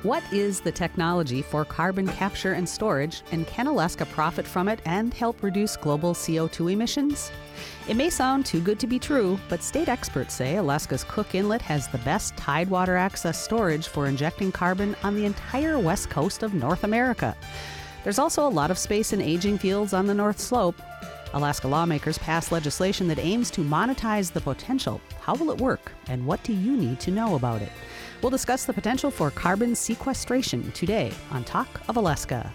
What is the technology for carbon capture and storage, and can Alaska profit from it and help reduce global CO2 emissions? It may sound too good to be true, but state experts say Alaska's Cook Inlet has the best tidewater access storage for injecting carbon on the entire west coast of North America. There's also a lot of space in aging fields on the North Slope. Alaska lawmakers passed legislation that aims to monetize the potential. How will it work, and what do you need to know about it? We'll discuss the potential for carbon sequestration today on Talk of Alaska.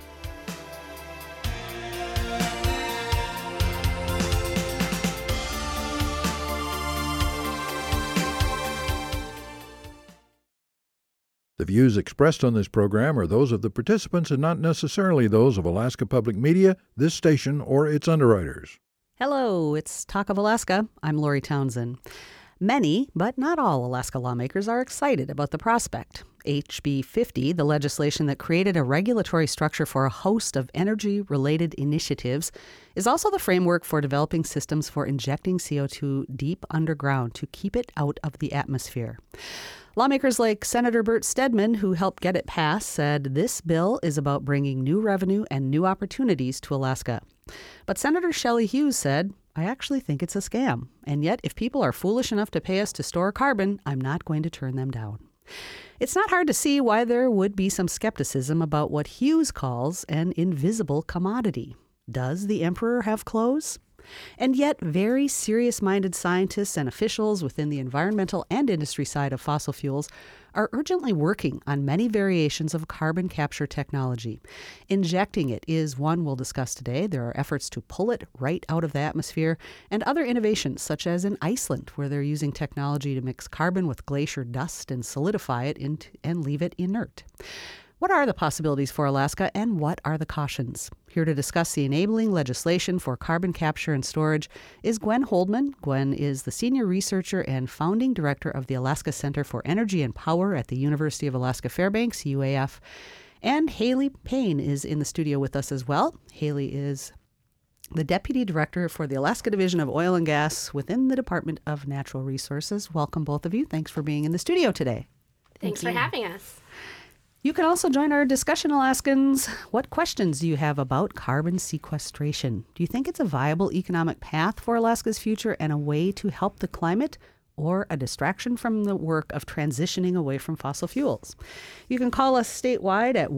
The views expressed on this program are those of the participants and not necessarily those of Alaska Public Media, this station, or its underwriters. Hello, it's Talk of Alaska. I'm Lori Townsend. Many, but not all, Alaska lawmakers are excited about the prospect. HB 50, the legislation that created a regulatory structure for a host of energy-related initiatives, is also the framework for developing systems for injecting CO2 deep underground to keep it out of the atmosphere. Lawmakers like Senator Bert Stedman, who helped get it passed, said this bill is about bringing new revenue and new opportunities to Alaska. But Senator Shelley Hughes said, I actually think it's a scam. And yet, if people are foolish enough to pay us to store carbon, I'm not going to turn them down. It's not hard to see why there would be some skepticism about what Hughes calls an invisible commodity. Does the emperor have clothes? And yet, very serious-minded scientists and officials within the environmental and industry side of fossil fuels are urgently working on many variations of carbon capture technology. Injecting it is one we'll discuss today. There are efforts to pull it right out of the atmosphere, and other innovations, such as in Iceland, where they're using technology to mix carbon with glacier dust and solidify it and leave it inert. What are the possibilities for Alaska, and what are the cautions? Here to discuss the enabling legislation for carbon capture and storage is Gwen Holdman. Gwen is the senior researcher and founding director of the Alaska Center for Energy and Power at the University of Alaska Fairbanks, UAF. And Haley Payne is in the studio with us as well. Haley is the deputy director for the Alaska Division of Oil and Gas within the Department of Natural Resources. Welcome, both of you. Thanks for being in the studio today. Thanks for having us. You can also join our discussion, Alaskans. What questions do you have about carbon sequestration? Do you think it's a viable economic path for Alaska's future and a way to help the climate, or a distraction from the work of transitioning away from fossil fuels? You can call us statewide at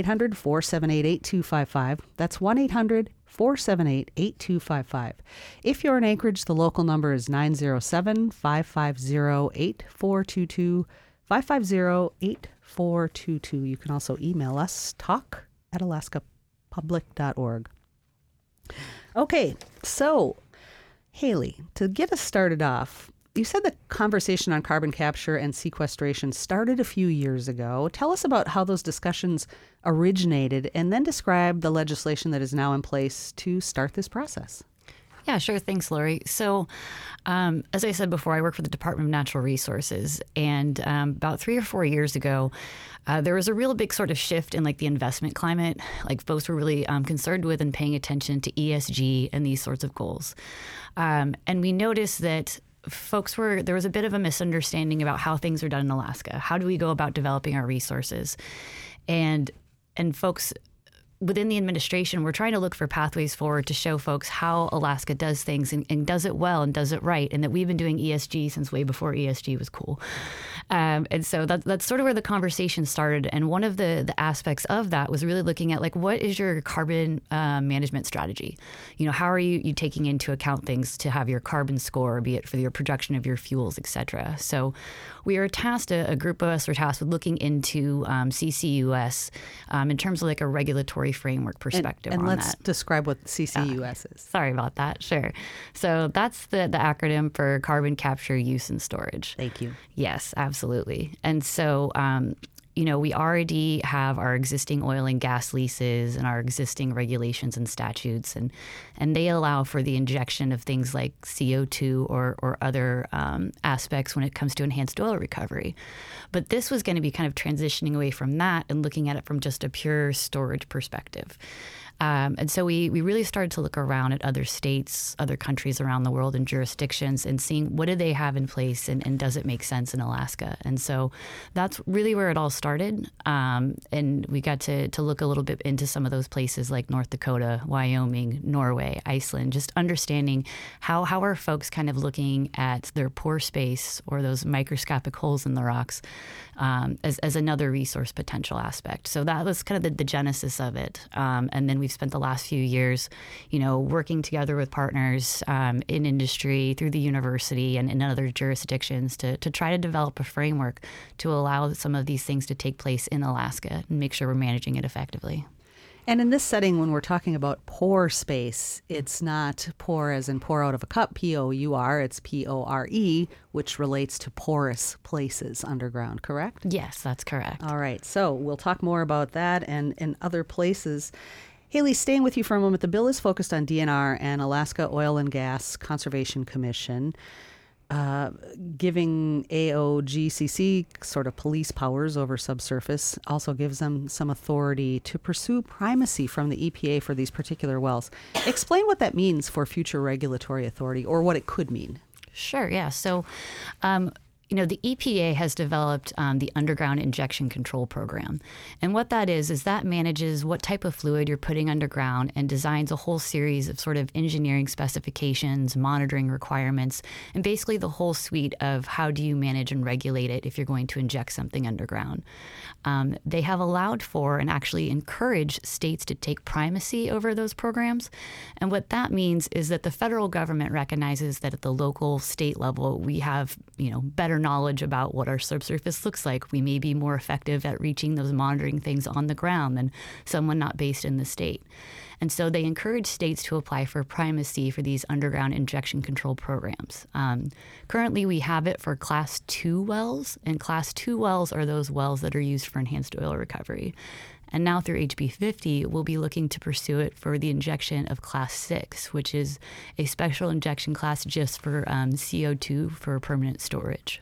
1-800-478-8255. That's 1-800-478-8255. If you're in Anchorage, the local number is 907-550-8422, 550-8422. You can also email us, talk@alaskapublic.org. Okay, so Haley, to get us started off, you said the conversation on carbon capture and sequestration started a few years ago. Tell us about how those discussions originated, and then describe the legislation that is now in place to start this process. Yeah, sure. Thanks, Lori. So, as I said before, I work for the Department of Natural Resources, and about 3 or 4 years ago, there was a real big sort of shift in the investment climate. Folks were really concerned with and paying attention to ESG and these sorts of goals. And we noticed that there was a bit of a misunderstanding about how things are done in Alaska. How do we go about developing our resources? And folks within the administration, we're trying to look for pathways forward to show folks how Alaska does things and does it well and does it right, and that we've been doing ESG since way before ESG was cool. And so that's sort of where the conversation started. And one of the aspects of that was really looking at what is your carbon management strategy? How are you taking into account things to have your carbon score, be it for your production of your fuels, et cetera. So we are tasked, a group of us were tasked with looking into CCUS in terms of a regulatory framework perspective and on let's that. describe what CCUS is. Sorry about that. Sure. So that's the acronym for carbon capture, use, and storage. Thank you. Yes, absolutely. And so, we already have our existing oil and gas leases and our existing regulations and statutes, and they allow for the injection of things like CO2 or other aspects when it comes to enhanced oil recovery. But this was going to be kind of transitioning away from that and looking at it from just a pure storage perspective. And so we really started to look around at other states, other countries around the world and jurisdictions and seeing what do they have in place and does it make sense in Alaska? And so that's really where it all started. And we got to look a little bit into some of those places like North Dakota, Wyoming, Norway, Iceland, just understanding how are folks kind of looking at their pore space or those microscopic holes in the rocks as another resource potential aspect. So that was kind of the genesis of it. And then we've spent the last few years, working together with partners in industry, through the university and in other jurisdictions to try to develop a framework to allow some of these things to take place in Alaska and make sure we're managing it effectively. And in this setting, when we're talking about pore space, it's not pour as in pour out of a cup, P-O-U-R, it's P-O-R-E, which relates to porous places underground, correct? Yes, that's correct. All right, so we'll talk more about that and other places. Haley, staying with you for a moment, the bill is focused on DNR and Alaska Oil and Gas Conservation Commission, giving AOGCC sort of police powers over subsurface, also gives them some authority to pursue primacy from the EPA for these particular wells. Explain what that means for future regulatory authority, or what it could mean. Sure, yeah. So, the EPA has developed the Underground Injection Control Program. And what that is that manages what type of fluid you're putting underground and designs a whole series of sort of engineering specifications, monitoring requirements, and basically the whole suite of how do you manage and regulate it if you're going to inject something underground. They have allowed for and actually encouraged states to take primacy over those programs. And what that means is that the federal government recognizes that at the local, state level, we have, better knowledge about what our subsurface looks like. We may be more effective at reaching those monitoring things on the ground than someone not based in the state. And so they encourage states to apply for primacy for these underground injection control programs. Currently, we have it for Class 2 wells, and Class 2 wells are those wells that are used for enhanced oil recovery. And now through HB 50, we'll be looking to pursue it for the injection of Class 6, which is a special injection class just for CO2 for permanent storage.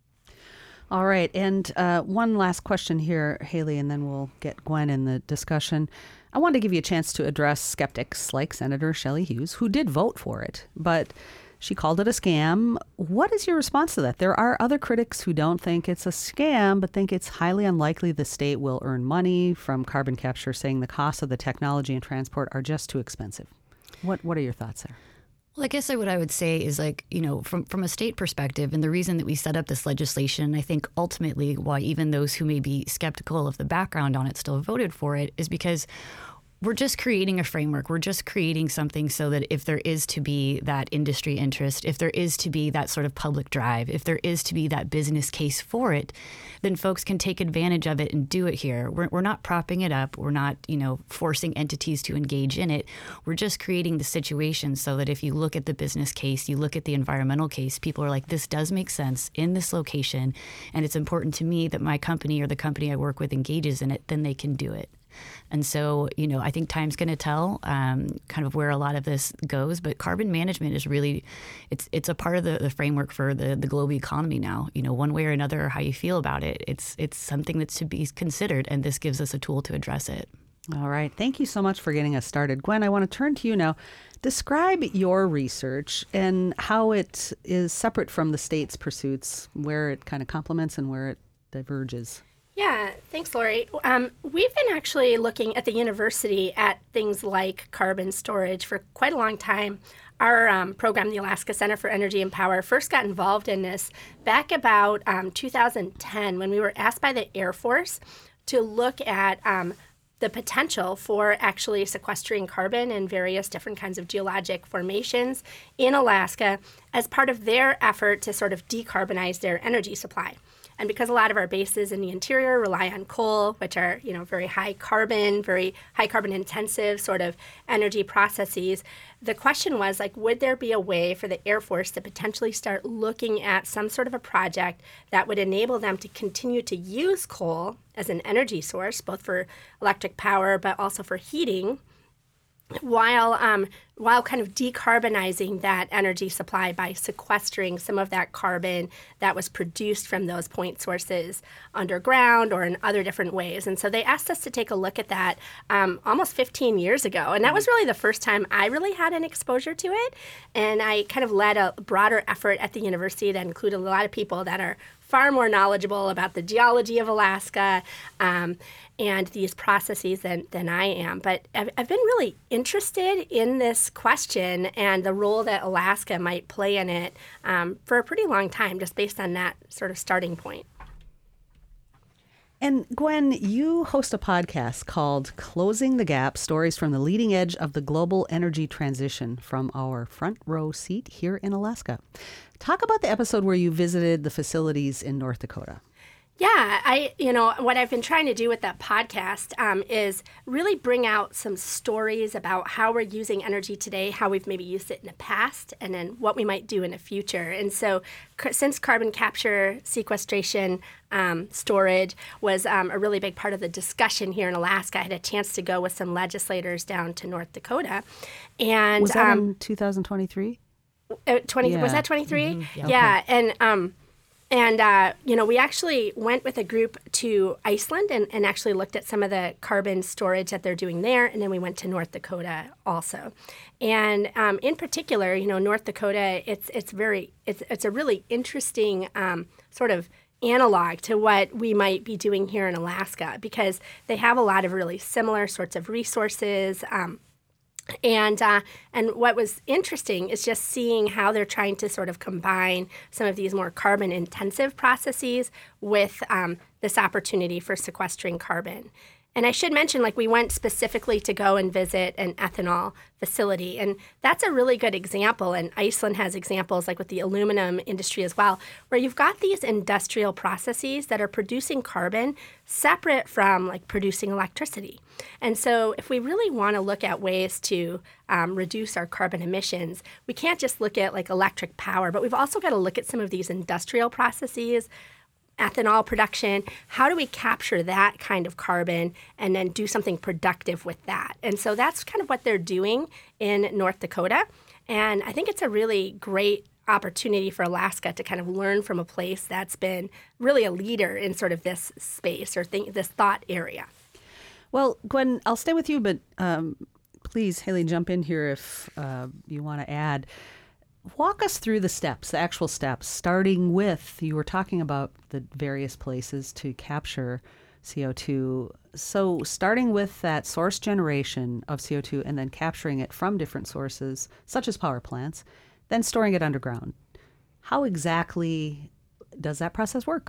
All right. And one last question here, Haley, and then we'll get Gwen in the discussion. I wanted to give you a chance to address skeptics like Senator Shelley Hughes, who did vote for it, but she called it a scam. What is your response to that? There are other critics who don't think it's a scam, but think it's highly unlikely the state will earn money from carbon capture, saying the costs of the technology and transport are just too expensive. What are your thoughts there? Well, I guess what I would say is from a state perspective, and the reason that we set up this legislation, I think ultimately why even those who may be skeptical of the background on it still voted for it is because we're just creating a framework. We're just creating something so that if there is to be that industry interest, if there is to be that sort of public drive, if there is to be that business case for it, then folks can take advantage of it and do it here. We're not propping it up. We're not, forcing entities to engage in it. We're just creating the situation so that if you look at the business case, you look at the environmental case, people are like, this does make sense in this location, and it's important to me that my company or the company I work with engages in it, then they can do it. And so, I think time's going to tell kind of where a lot of this goes. But carbon management is really, it's a part of the framework for the global economy now. One way or another, how you feel about it, it's something that's to be considered. And this gives us a tool to address it. All right. Thank you so much for getting us started. Gwen, I want to turn to you now. Describe your research and how it is separate from the state's pursuits, where it kind of complements and where it diverges. Yeah, thanks, Lori. We've been actually looking at the university at things like carbon storage for quite a long time. Our program, the Alaska Center for Energy and Power, first got involved in this back about 2010 when we were asked by the Air Force to look at the potential for actually sequestering carbon in various different kinds of geologic formations in Alaska as part of their effort to sort of decarbonize their energy supply. And because a lot of our bases in the interior rely on coal, which are, very high carbon intensive sort of energy processes, the question was, would there be a way for the Air Force to potentially start looking at some sort of a project that would enable them to continue to use coal as an energy source, both for electric power, but also for heating, while kind of decarbonizing that energy supply by sequestering some of that carbon that was produced from those point sources underground or in other different ways. And so they asked us to take a look at that almost 15 years ago. And that was really the first time I really had an exposure to it. And I kind of led a broader effort at the university that included a lot of people that are far more knowledgeable about the geology of Alaska and these processes than I am. But I've been really interested in this question and the role that Alaska might play in it for a pretty long time, just based on that sort of starting point. And Gwen, you host a podcast called Closing the Gap, Stories from the Leading Edge of the Global Energy Transition from our front row seat here in Alaska. Talk about the episode where you visited the facilities in North Dakota. Yeah, what I've been trying to do with that podcast is really bring out some stories about how we're using energy today, how we've maybe used it in the past, and then what we might do in the future. And so since carbon capture, sequestration, storage was a really big part of the discussion here in Alaska, I had a chance to go with some legislators down to North Dakota. And was that in 2023? Was that 23? Mm-hmm. Yeah. Okay. And we actually went with a group to Iceland and actually looked at some of the carbon storage that they're doing there. And then we went to North Dakota also. And in particular, North Dakota, it's a really interesting sort of analog to what we might be doing here in Alaska, because they have a lot of really similar sorts of resources. And what was interesting is just seeing how they're trying to sort of combine some of these more carbon-intensive processes with this opportunity for sequestering carbon. And I should mention, we went specifically to go and visit an ethanol facility. And that's a really good example. And Iceland has examples, with the aluminum industry as well, where you've got these industrial processes that are producing carbon separate from, producing electricity. And so if we really want to look at ways to reduce our carbon emissions, we can't just look at, electric power, but we've also got to look at some of these industrial processes, ethanol production. How do we capture that kind of carbon and then do something productive with that? And so that's kind of what they're doing in North Dakota. And I think it's a really great opportunity for Alaska to kind of learn from a place that's been really a leader in sort of this space or this thought area. Well, Gwen, I'll stay with you, but please, Haley, jump in here if you want to add. Walk us through the actual steps, starting with, you were talking about the various places to capture CO2. So starting with that source generation of CO2 and then capturing it from different sources, such as power plants, then storing it underground. How exactly does that process work?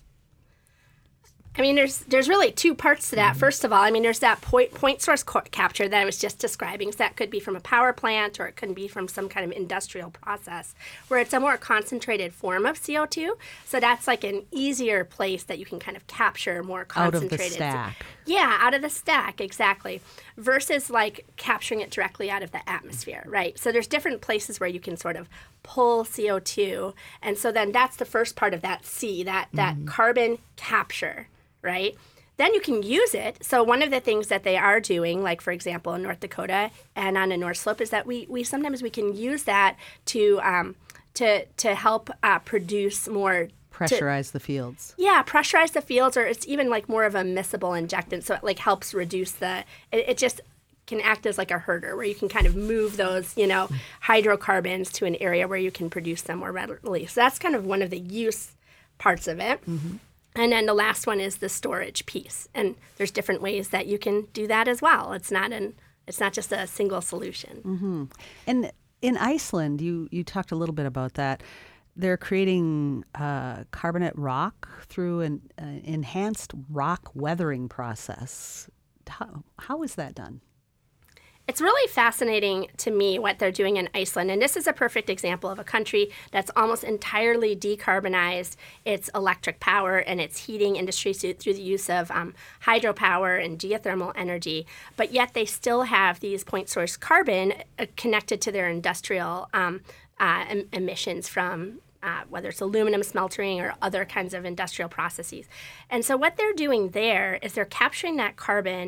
I mean, there's really two parts to that. First of all, I mean, there's that point source capture that I was just describing. So that could be from a power plant, or it could be from some kind of industrial process where it's a more concentrated form of CO2. So that's an easier place that you can kind of capture more concentrated. Out of the stack. Yeah, out of the stack, exactly. Versus capturing it directly out of the atmosphere, right? So there's different places where you can sort of pull CO2. And so then that's the first part of that C, that carbon capture. Right? Then you can use it. So one of the things that they are doing, for example, in North Dakota and on the North Slope, is that we sometimes we can use that to help produce more. Pressurize the fields. Yeah, pressurize the fields, or it's even more of a miscible injectant. So it helps reduce it just can act as a herder where you can kind of move those, hydrocarbons to an area where you can produce them more readily. So that's kind of one of the use parts of it. Mm-hmm. And then the last one is the storage piece. And there's different ways that you can do that as well. It's not just a single solution. Mm-hmm. And in Iceland, you talked a little bit about that. They're creating carbonate rock through an enhanced rock weathering process. How is that done? It's really fascinating to me what they're doing in Iceland. And this is a perfect example of a country that's almost entirely decarbonized its electric power and its heating industry through the use of hydropower and geothermal energy. But yet they still have these point source carbon connected to their industrial emissions from whether it's aluminum smelting or other kinds of industrial processes. And so what they're doing there is they're capturing that carbon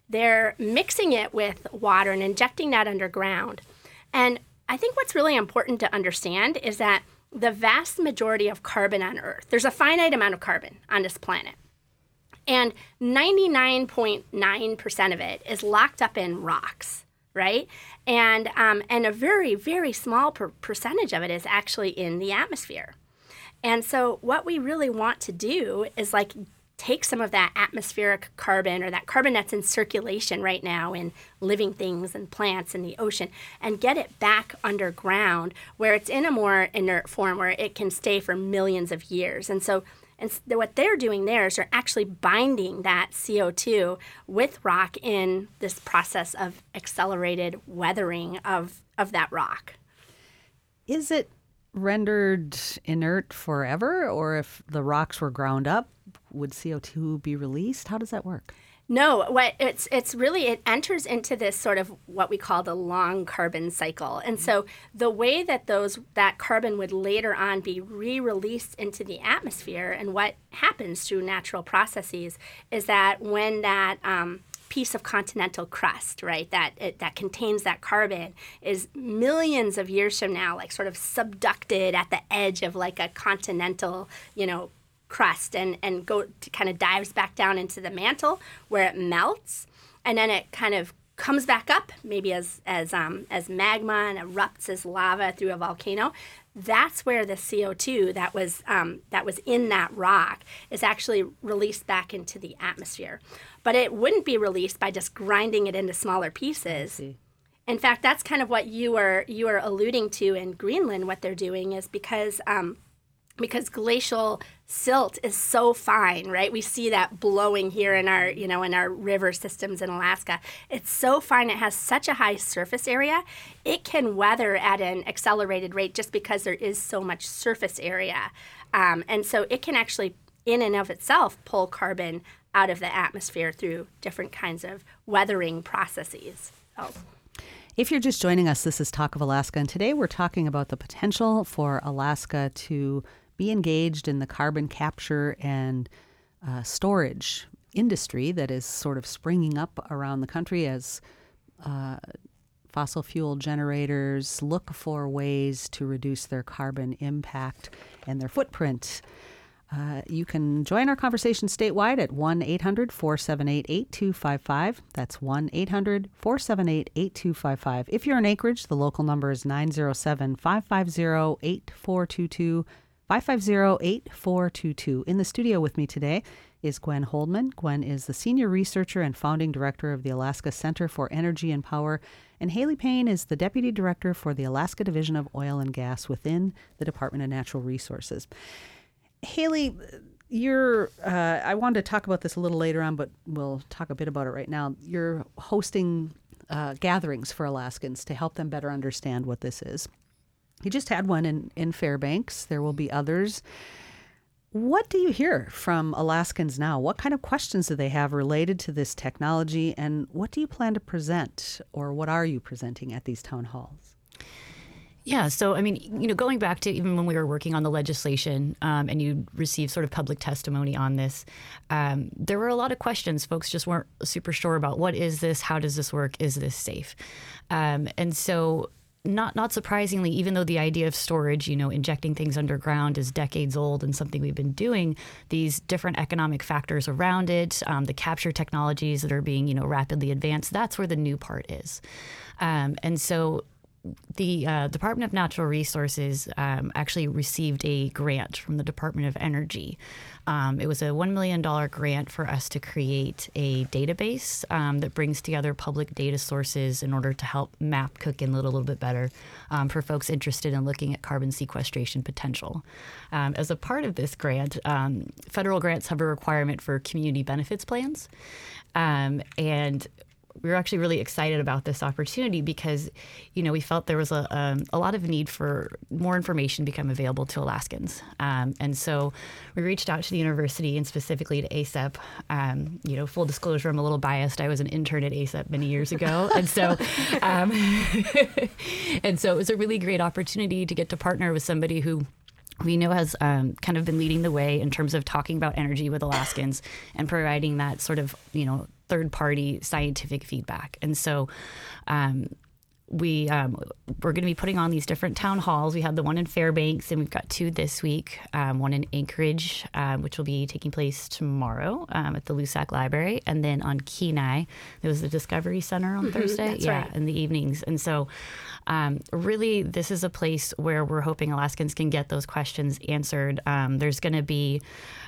they're mixing it with water and injecting that underground. And I think what's really important to understand is that the vast majority of carbon on Earth, there's a finite amount of carbon on this planet. And 99.9% of it is locked up in rocks, right? And a very, very small percentage of it is actually in the atmosphere. And so what we really want to do is like take some of that atmospheric carbon, or that carbon that's in circulation right now in living things and plants in the ocean, and get it back underground where it's in a more inert form where it can stay for millions of years. And so what they're doing there is they're actually binding that CO2 with rock in this process of accelerated weathering of that rock. Is it rendered inert forever, or if the rocks were ground up, would CO2 be released? How does that work? No, it's really, it enters into this sort of what we call the long carbon cycle. And so the way that that carbon would later on be re-released into the atmosphere, and what happens through natural processes, is that when that piece of continental crust, right, that contains that carbon, is millions of years from now, like sort of subducted at the edge of like a continental, crust, and go to kind of dives back down into the mantle where it melts, and then it kind of comes back up, maybe as magma, and erupts as lava through a volcano. That's where the CO2 that was in that rock is actually released back into the atmosphere. But it wouldn't be released by just grinding it into smaller pieces. In fact, that's kind of what you are alluding to in Greenland. What they're doing is because glacial silt is so fine, right? We see that blowing here in our river systems in Alaska. It's so fine. It has such a high surface area. It can weather at an accelerated rate just because there is so much surface area. And so it can actually, in and of itself, pull carbon out of the atmosphere through different kinds of weathering processes. If you're just joining us, this is Talk of Alaska, and today we're talking about the potential for Alaska to be engaged in the carbon capture and storage industry that is sort of springing up around the country as fossil fuel generators look for ways to reduce their carbon impact and their footprint. You can join our conversation statewide at 1-800-478-8255. That's 1-800-478-8255. If you're in Anchorage, the local number is 907-550-8422. 550-8422. In the studio with me today is Gwen Holdman. Gwen is the senior researcher and founding director of the Alaska Center for Energy and Power, and Haley Payne is the deputy director for the Alaska Division of Oil and Gas within the Department of Natural Resources. Haley, I wanted to talk about this a little later on, but we'll talk a bit about it right now. You're hosting gatherings for Alaskans to help them better understand what this is. You just had one in Fairbanks. There will be others. What do you hear from Alaskans now? What kind of questions do they have related to this technology, and what do you plan to present, or what are you presenting at these town halls? Yeah, so I mean, going back to even when we were working on the legislation and you received sort of public testimony on this, there were a lot of questions. Folks just weren't super sure about what is this, how does this work, is this safe? And so not surprisingly, even though the idea of storage, injecting things underground is decades old and something we've been doing, these different economic factors around it, the capture technologies that are being, rapidly advanced, that's where the new part is. And so the Department of Natural Resources actually received a grant from the Department of Energy. It was a $1 million grant for us to create a database that brings together public data sources in order to help map Cook Inlet a little bit better for folks interested in looking at carbon sequestration potential. As a part of this grant, federal grants have a requirement for community benefits plans. And we were actually really excited about this opportunity because, we felt there was a lot of need for more information become available to Alaskans. And so we reached out to the university and specifically to ACEP. Full disclosure, I'm a little biased. I was an intern at ACEP many years ago. And so it was a really great opportunity to get to partner with somebody who we know has kind of been leading the way in terms of talking about energy with Alaskans and providing that sort of, third-party scientific feedback. And so we're going to be putting on these different town halls. We had the one in Fairbanks, and we've got 2 this week. One in Anchorage, which will be taking place tomorrow at the Lusac Library, and then on Kenai, there was the Discovery Center on Thursday, right. in the evenings. And so, really, this is a place where we're hoping Alaskans can get those questions answered. There's going to be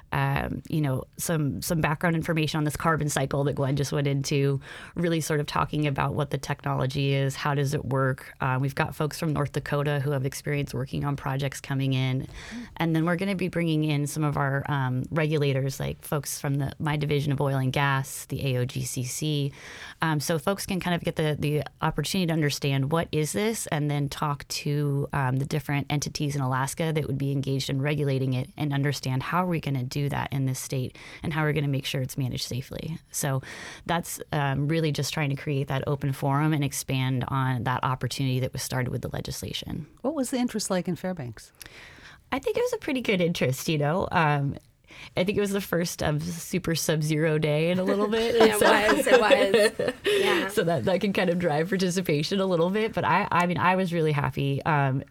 some background information on this carbon cycle that Gwen just went into, really sort of talking about what the technology is, how does it work. We've got folks from North Dakota who have experience working on projects coming in. And then we're going to be bringing in some of our regulators, like folks from my division of oil and gas, the AOGCC. So folks can kind of get the opportunity to understand what is this, and then talk to the different entities in Alaska that would be engaged in regulating it, and understand how are we going to do that in this state, and how we're going to make sure it's managed safely. So that's really just trying to create that open forum and expand on that opportunity that was started with the legislation. What was the interest like in Fairbanks? I think it was a pretty good interest, I think it was the first of super sub-zero day in a little bit. It was. Yeah. So that can kind of drive participation a little bit. But I was really happy.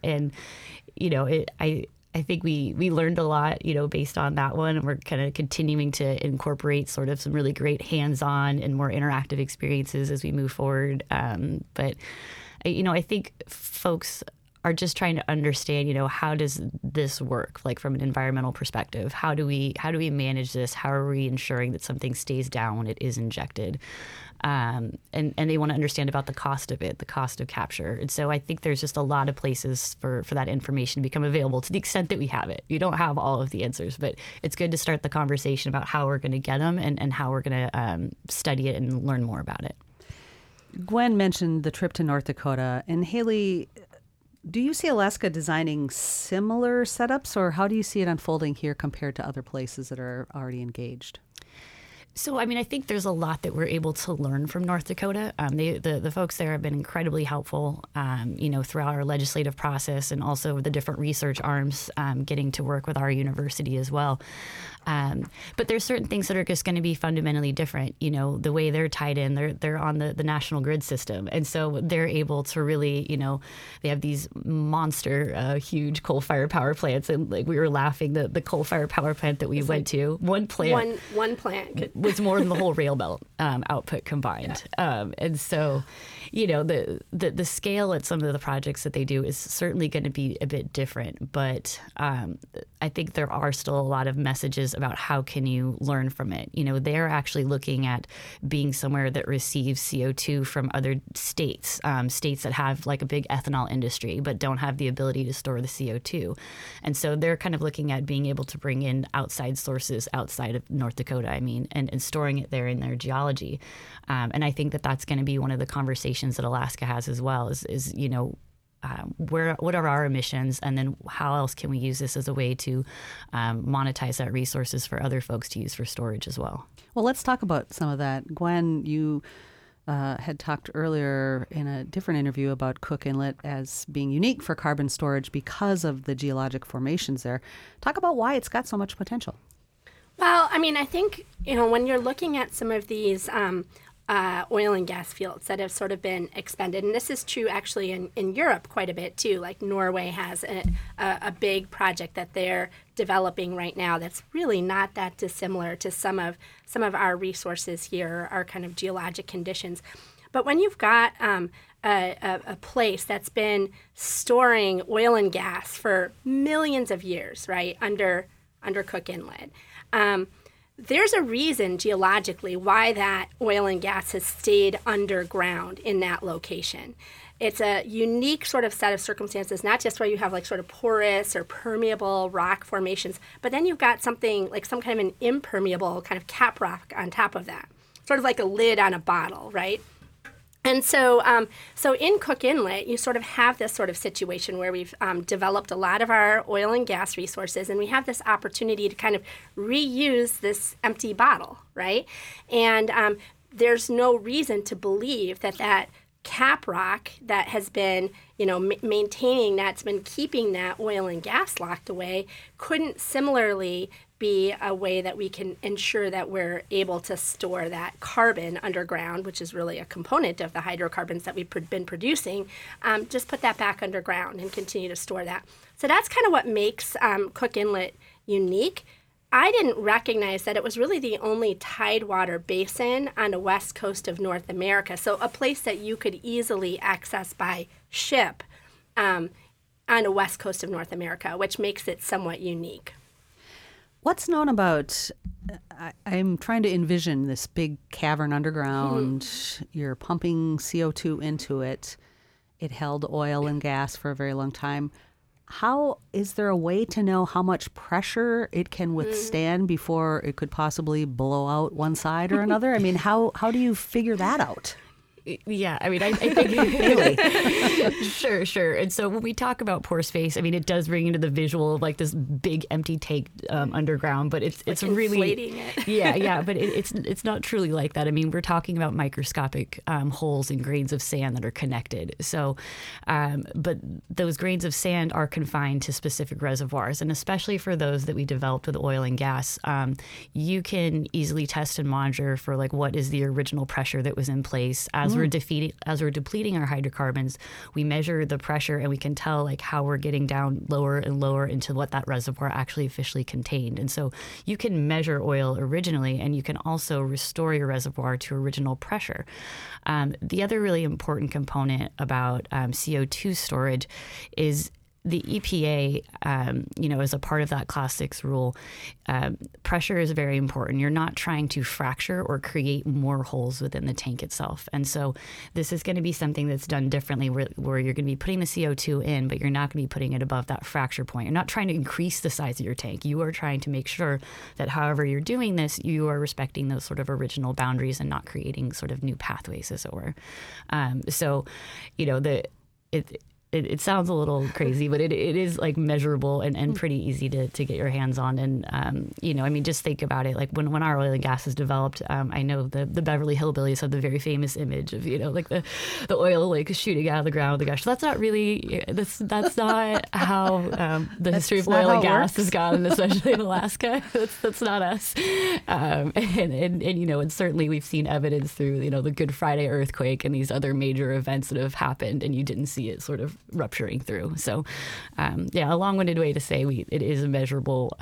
I think we learned a lot, based on that one. And we're kind of continuing to incorporate sort of some really great hands-on and more interactive experiences as we move forward. But I think folks are just trying to understand, how does this work, like from an environmental perspective? How do we manage this? How are we ensuring that something stays down when it is injected? And they want to understand about the cost of it, the cost of capture. And so I think there's just a lot of places for that information to become available to the extent that we have it. You don't have all of the answers, but it's good to start the conversation about how we're going to get them and how we're going to study it and learn more about it. Gwen mentioned the trip to North Dakota. And Haley, do you see Alaska designing similar setups, or how do you see it unfolding here compared to other places that are already engaged? So, I think there's a lot that we're able to learn from North Dakota. The folks there have been incredibly helpful, throughout our legislative process, and also the different research arms getting to work with our university as well. But there's certain things that are just going to be fundamentally different. The way they're tied in, they're on the national grid system. And so they're able to really, they have these monster, huge coal-fired power plants. And like we were laughing, the coal-fired power plant that we went to, one plant. One plant was more than the whole rail belt output combined. Yeah. And so, the scale at some of the projects that they do is certainly going to be a bit different. But I think there are still a lot of messages about how can you learn from it. They're actually looking at being somewhere that receives CO2 from other states, states that have like a big ethanol industry but don't have the ability to store the CO2. And so they're kind of looking at being able to bring in outside sources outside of North Dakota, and storing it there in their geology. And I think that that's going to be one of the conversations that Alaska has as well is what are our emissions, and then how else can we use this as a way to monetize that resources for other folks to use for storage as well. Well, let's talk about some of that. Gwen, you had talked earlier in a different interview about Cook Inlet as being unique for carbon storage because of the geologic formations there. Talk about why it's got so much potential. Well, I think, when you're looking at some of these oil and gas fields that have sort of been expended, and this is true actually in Europe quite a bit too, like Norway has a big project that they're developing right now that's really not that dissimilar to some of our resources here, our kind of geologic conditions. But when you've got a place that's been storing oil and gas for millions of years, right, under Cook Inlet, there's a reason geologically why that oil and gas has stayed underground in that location. It's a unique sort of set of circumstances, not just where you have like sort of porous or permeable rock formations, but then you've got something like some kind of an impermeable kind of cap rock on top of that, sort of like a lid on a bottle, right? And so in Cook Inlet, you sort of have this sort of situation where we've developed a lot of our oil and gas resources, and we have this opportunity to kind of reuse this empty bottle, right? And there's no reason to believe that cap rock that has been, maintaining that's been keeping that oil and gas locked away couldn't similarly be a way that we can ensure that we're able to store that carbon underground, which is really a component of the hydrocarbons that we've been producing, just put that back underground and continue to store that. So that's kind of what makes Cook Inlet unique. I didn't recognize that it was really the only tidewater basin on the west coast of North America, so a place that you could easily access by ship on the west coast of North America, which makes it somewhat unique. What's known about, I'm trying to envision this big cavern underground. You're pumping CO2 into it. It held oil and gas for a very long time. How is there a way to know how much pressure it can withstand before it could possibly blow out one side or another? I mean, how do you figure that out? Yeah, I mean, I think sure. And so when we talk about pore space, I mean, it does bring into the visual of like this big empty tank underground, but it's like really inflating it. yeah, but it's not truly like that. I mean, we're talking about microscopic holes and grains of sand that are connected. So, but those grains of sand are confined to specific reservoirs, and especially for those that we developed with oil and gas, you can easily test and monitor for like what is the original pressure that was in place as we're depleting our hydrocarbons. We measure the pressure and we can tell like how we're getting down lower and lower into what that reservoir actually officially contained. And so you can measure oil originally, and you can also restore your reservoir to original pressure. The other really important component about CO2 storage is the EPA, as a part of that Class 6 rule, pressure is very important. You're not trying to fracture or create more holes within the tank itself. And so this is going to be something that's done differently where you're going to be putting the CO2 in, but you're not going to be putting it above that fracture point. You're not trying to increase the size of your tank. You are trying to make sure that however you're doing this, you are respecting those sort of original boundaries and not creating sort of new pathways, as it were. It sounds a little crazy, but it is like measurable and pretty easy to get your hands on. And, just think about it. Like when our oil and gas is developed, I know the Beverly Hillbillies have the very famous image of, like the oil like shooting out of the ground with the gush. So that's not really, that's not how the history of oil and gas has gone, especially in Alaska. That's not us. And certainly we've seen evidence through, the Good Friday earthquake and these other major events that have happened, and you didn't see it sort of rupturing through. So, a long-winded way to say it is a measurable,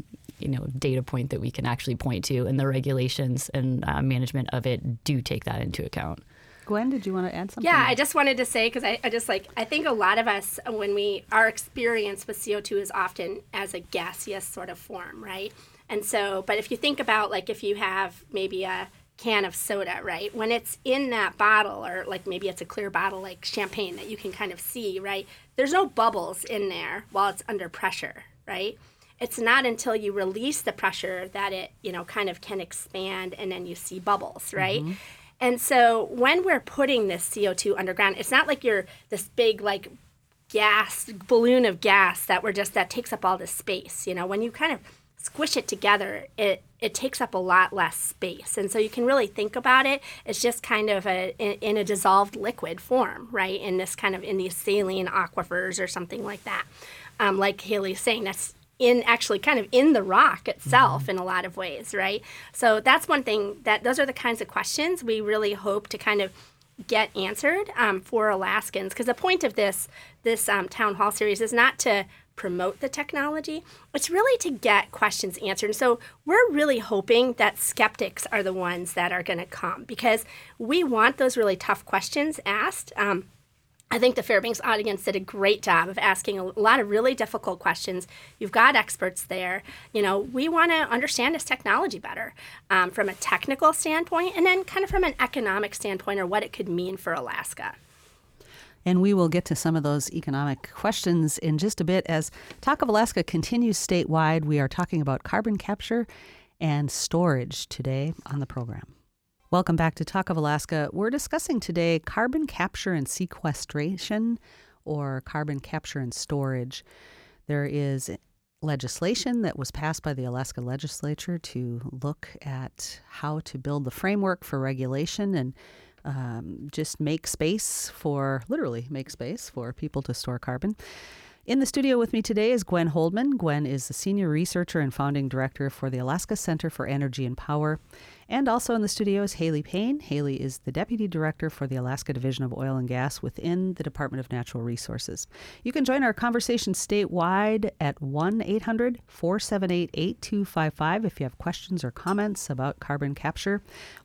data point that we can actually point to, and the regulations and management of it do take that into account. Gwen, did you want to add something? Yeah, I just wanted to say, because I think a lot of us, our experience with CO2 is often as a gaseous sort of form, right? And so, but if you think about, like, if you have maybe a can of soda, right? When it's in that bottle, or like maybe it's a clear bottle like champagne that you can kind of see, right? There's no bubbles in there while it's under pressure, right? It's not until you release the pressure that it, kind of can expand, and then you see bubbles, right? Mm-hmm. And so when we're putting this CO2 underground, it's not like you're this big like balloon of gas that takes up all this space. When you kind of squish it together, it takes up a lot less space. And so you can really think about it as just kind of in a dissolved liquid form, right? In these saline aquifers or something like that. Like Haley's saying, that's actually kind of in the rock itself in a lot of ways, right? So that's one thing, those are the kinds of questions we really hope to kind of get answered for Alaskans. Because the point of this town hall series is not to promote the technology. It's really to get questions answered. And so we're really hoping that skeptics are the ones that are going to come, because we want those really tough questions asked. I think the Fairbanks audience did a great job of asking a lot of really difficult questions. You've got experts there. We want to understand this technology better from a technical standpoint, and then kind of from an economic standpoint, or what it could mean for Alaska. And we will get to some of those economic questions in just a bit. As Talk of Alaska continues statewide, we are talking about carbon capture and storage today on the program. Welcome back to Talk of Alaska. We're discussing today carbon capture and sequestration, or carbon capture and storage. There is legislation that was passed by the Alaska legislature to look at how to build the framework for regulation and just literally make space for people to store carbon. In the studio with me today is Gwen Holdman. Gwen is the senior researcher and founding director for the Alaska Center for Energy and Power. And also in the studio is Haley Payne. Haley is the deputy director for the Alaska Division of Oil and Gas within the Department of Natural Resources. You can join our conversation statewide at 1-800-478-8255 if you have questions or comments about carbon capture.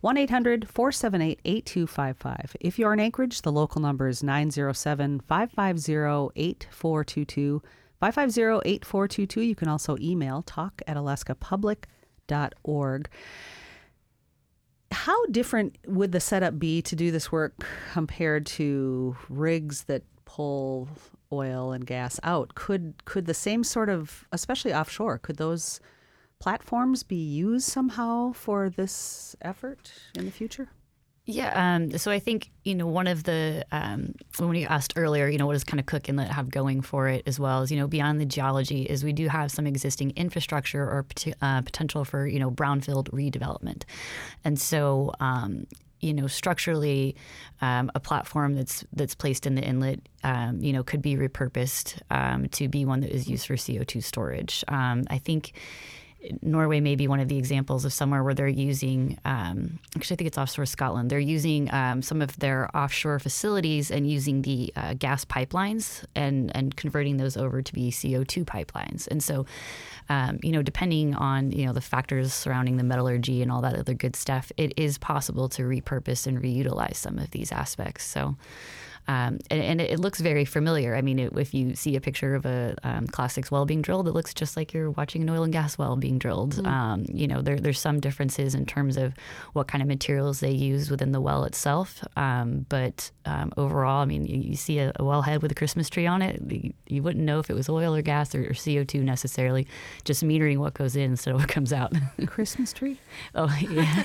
1-800-478-8255. If you're in Anchorage, the local number is 907-550-8422. 550-8422. You can also email talk@alaskapublic.org. How different would the setup be to do this work compared to rigs that pull oil and gas out? Could the same sort of, especially offshore, could those platforms be used somehow for this effort in the future? Yeah. So I think, one of the, when you asked earlier, what does kind of Cook Inlet have going for it as well as, beyond the geology is we do have some existing infrastructure or potential for, brownfield redevelopment. And so, structurally, a platform that's placed in the inlet, could be repurposed to be one that is used for CO2 storage. I think Norway may be one of the examples of somewhere where they're using, actually I think it's offshore Scotland, they're using some of their offshore facilities and using the gas pipelines and converting those over to be CO2 pipelines. And so, depending on, the factors surrounding the metallurgy and all that other good stuff, it is possible to repurpose and reutilize some of these aspects. So, and it looks very familiar. I mean, if you see a picture of a Class 6 well being drilled, it looks just like you're watching an oil and gas well being drilled. There's some differences in terms of what kind of materials they use within the well itself. But overall, I mean, you see a wellhead with a Christmas tree on it, you wouldn't know if it was oil or gas or CO2 necessarily, just metering what goes in instead of what comes out. Christmas tree? Oh, yeah.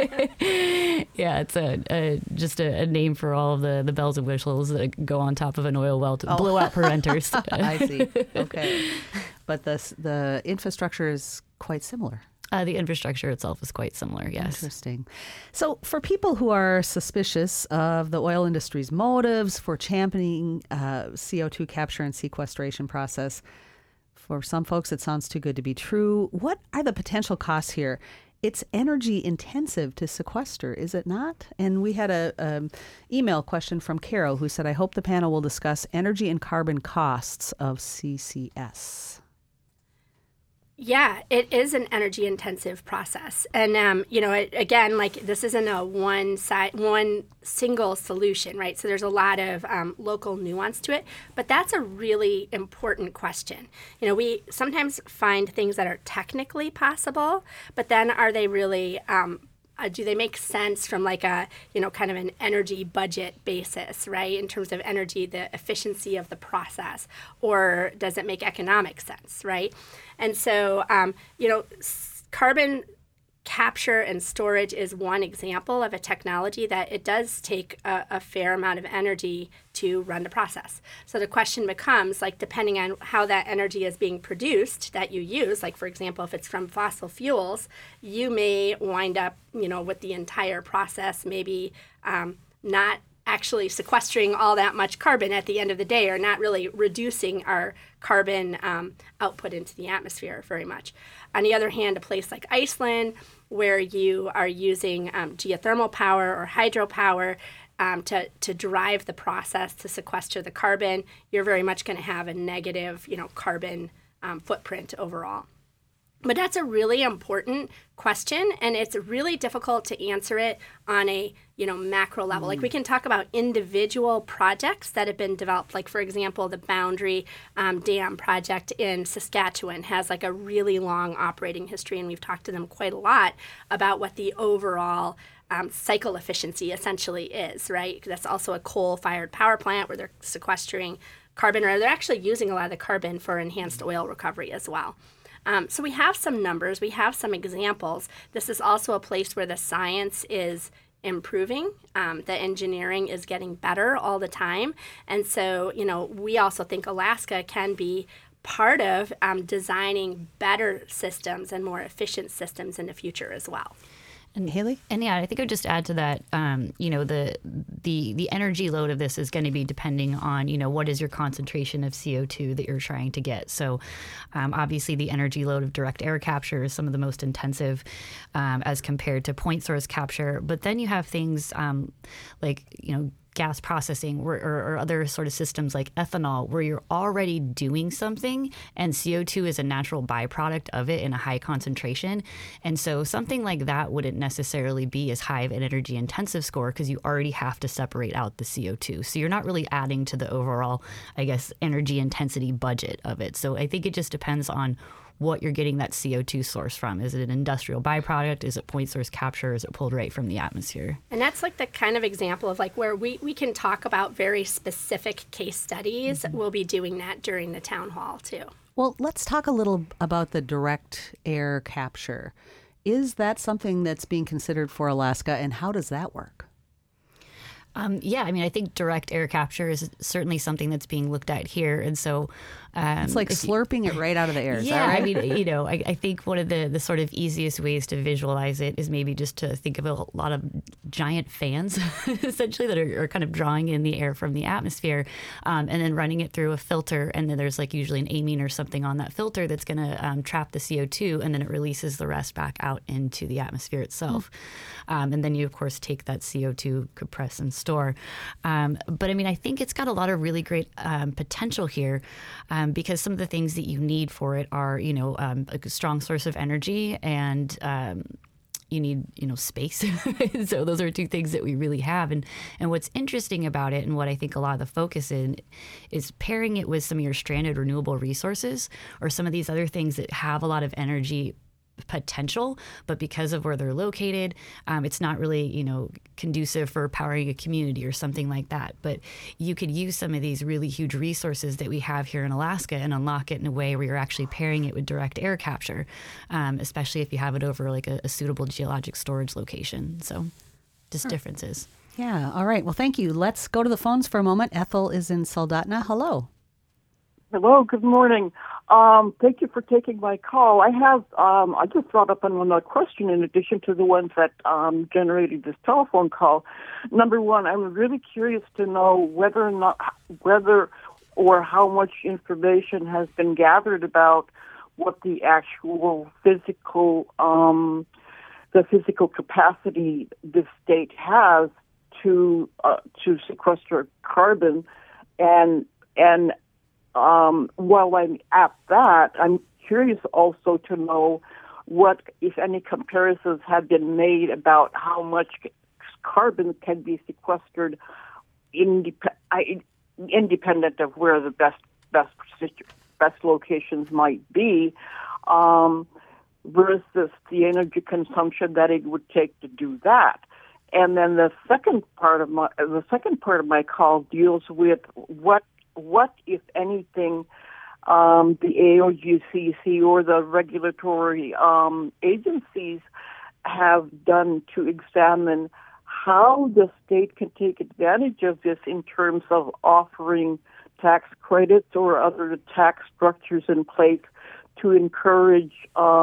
Yeah, it's just a name for all of the bells and whistles that go on top of an oil well to blow out preventers. I see. Okay. But the infrastructure is quite similar. The infrastructure itself is quite similar, yes. Interesting. So for people who are suspicious of the oil industry's motives for championing CO2 capture and sequestration process, for some folks it sounds too good to be true. What are the potential costs here? It's energy intensive to sequester, is it not? And we had a email question from Carol who said, I hope the panel will discuss energy and carbon costs of CCS. Yeah, it is an energy intensive process. And, again, like this isn't a one single solution, right? So there's a lot of local nuance to it. But that's a really important question. We sometimes find things that are technically possible, but then are they really do they make sense from like a, kind of an energy budget basis, right? In terms of energy, the efficiency of the process, or does it make economic sense, right? And so, carbon capture and storage is one example of a technology that it does take a fair amount of energy to run the process. So the question becomes, like, depending on how that energy is being produced that you use, like, for example, if it's from fossil fuels, you may wind up, with the entire process maybe not actually sequestering all that much carbon at the end of the day, or not really reducing our carbon output into the atmosphere very much. On the other hand, a place like Iceland, where you are using geothermal power or hydropower to drive the process to sequester the carbon, you're very much going to have a negative, carbon footprint overall. But that's a really important question, and it's really difficult to answer it on a, macro level. Like, we can talk about individual projects that have been developed. Like, for example, the Boundary Dam project in Saskatchewan has like a really long operating history, and we've talked to them quite a lot about what the overall cycle efficiency essentially is, right? That's also a coal-fired power plant where they're sequestering carbon, or they're actually using a lot of the carbon for enhanced oil recovery as well. So we have some numbers, we have some examples. This is also a place where the science is improving. The engineering is getting better all the time. And so, we also think Alaska can be part of designing better systems and more efficient systems in the future as well. And Haley? And yeah, I think I would just add to that, the energy load of this is going to be depending on, what is your concentration of CO2 that you're trying to get. So obviously the energy load of direct air capture is some of the most intensive as compared to point source capture. But then you have things like, gas processing or other sort of systems like ethanol, where you're already doing something and CO2 is a natural byproduct of it in a high concentration. And so something like that wouldn't necessarily be as high of an energy intensive score because you already have to separate out the CO2. So you're not really adding to the overall, I guess, energy intensity budget of it. So I think it just depends on what you're getting that CO2 source from. Is it an industrial byproduct? Is it point source capture? Is it pulled right from the atmosphere? And that's like the kind of example of like where we can talk about very specific case studies. Mm-hmm. We'll be doing that during the town hall too. Well, let's talk a little about the direct air capture. Is that something that's being considered for Alaska, and how does that work? I think direct air capture is certainly something that's being looked at here. And so it's like slurping it right out of the air. Is that right? I think one of the sort of easiest ways to visualize it is maybe just to think of a lot of giant fans, essentially, that are kind of drawing in the air from the atmosphere and then running it through a filter. And then there's like usually an amine or something on that filter that's going to trap the CO2, and then it releases the rest back out into the atmosphere itself. And then you, of course, take that CO2, compress and store. But I think it's got a lot of really great potential here because some of the things that you need for it are, a strong source of energy and you need, space. So those are two things that we really have. And what's interesting about it, and what I think a lot of the focus in, is pairing it with some of your stranded renewable resources or some of these other things that have a lot of energy potential, but because of where they're located, it's not really, conducive for powering a community or something like that. But you could use some of these really huge resources that we have here in Alaska and unlock it in a way where you're actually pairing it with direct air capture, especially if you have it over like a suitable geologic storage location. So just differences. Yeah. All right. Well, thank you. Let's go to the phones for a moment. Ethel is in Soldotna. Hello. Hello, good morning. Thank you for taking my call. I just brought up another question in addition to the ones that generated this telephone call. Number one, I'm really curious to know whether or how much information has been gathered about what the actual physical capacity the state has to sequester carbon, and while I'm at that, I'm curious also to know what, if any, comparisons have been made about how much carbon can be sequestered independent of where the best locations might be, versus the energy consumption that it would take to do that. And then the second part of my call deals with what, if anything, the AOGCC or the regulatory agencies have done to examine how the state can take advantage of this in terms of offering tax credits or other tax structures in place to encourage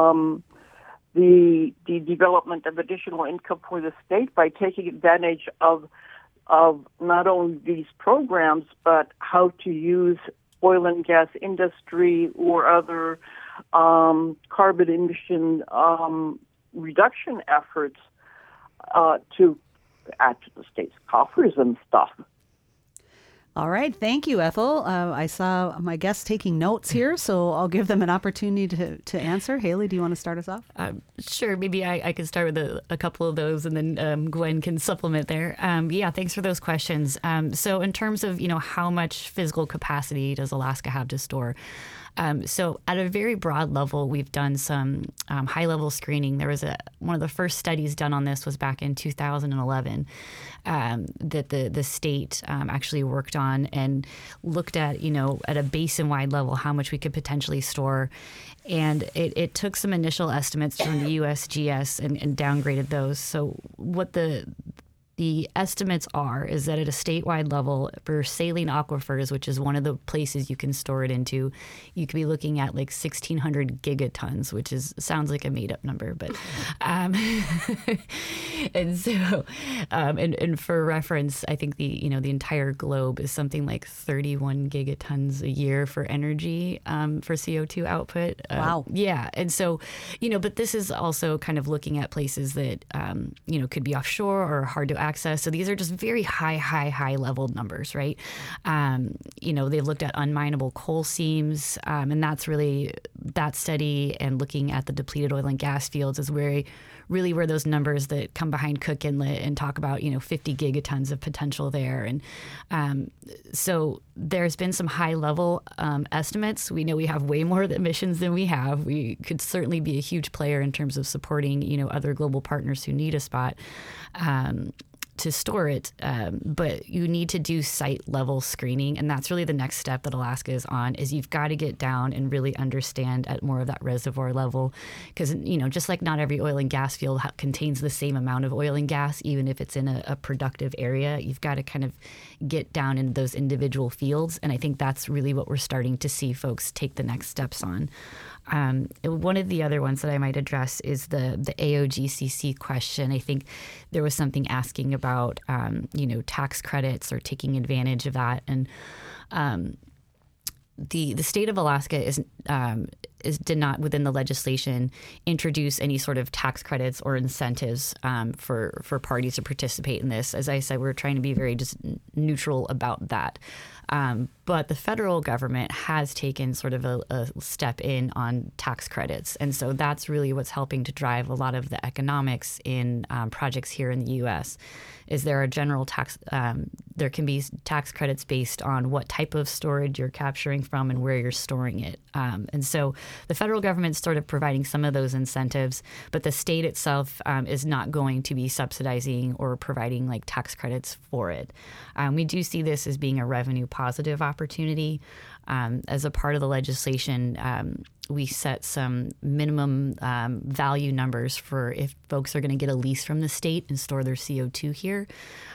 the development of additional income for the state by taking advantage of not only these programs, but how to use oil and gas industry or other carbon emission reduction efforts to add to the state's coffers and stuff. All right. Thank you, Ethel. I saw my guests taking notes here, so I'll give them an opportunity to answer. Haley, do you want to start us off? Sure. Maybe I could start with a couple of those, and then Gwen can supplement there. Thanks for those questions. So in terms of, how much physical capacity does Alaska have to store? So at a very broad level, we've done some high-level screening. There was one of the first studies done on this was back in 2011 that the state actually worked on and looked at, at a basin-wide level, how much we could potentially store. And it took some initial estimates from the USGS and downgraded those. So what the the estimates is that at a statewide level for saline aquifers, which is one of the places you can store it into, you could be looking at like 1,600 gigatons, which sounds like a made up number, but and so and for reference, I think the entire globe is something like 31 gigatons a year for energy for CO2 output. Wow. Yeah, and so but this is also kind of looking at places that could be offshore or hard to access. So these are just very high level numbers, right? They've looked at unminable coal seams, and that's really that study and looking at the depleted oil and gas fields is really where those numbers that come behind Cook Inlet and talk about 50 gigatons of potential there. And so there's been some high level estimates. We know we have way more emissions than we have. We could certainly be a huge player in terms of supporting other global partners who need a spot to store it, but you need to do site level screening, and that's really the next step that Alaska is on. Is you've got to get down and really understand at more of that reservoir level, because just like not every oil and gas field contains the same amount of oil and gas, even if it's in a productive area. You've got to kind of get down into those individual fields, and I think that's really what we're starting to see folks take the next steps on. One of the other ones that I might address is the AOGCC question. I think there was something asking about, tax credits or taking advantage of that. And the state of Alaska did not within the legislation introduce any sort of tax credits or incentives for parties to participate in this. As I said, we're trying to be very just neutral about that. But the federal government has taken sort of a step in on tax credits. And so that's really what's helping to drive a lot of the economics in projects here in the U.S. is there are general tax, there can be tax credits based on what type of storage you're capturing from and where you're storing it. And so the federal government's sort of providing some of those incentives, but the state itself is not going to be subsidizing or providing like tax credits for it. We do see this as being a revenue positive opportunity. As a part of the legislation, we set some minimum value numbers for if folks are going to get a lease from the state and store their CO2 here.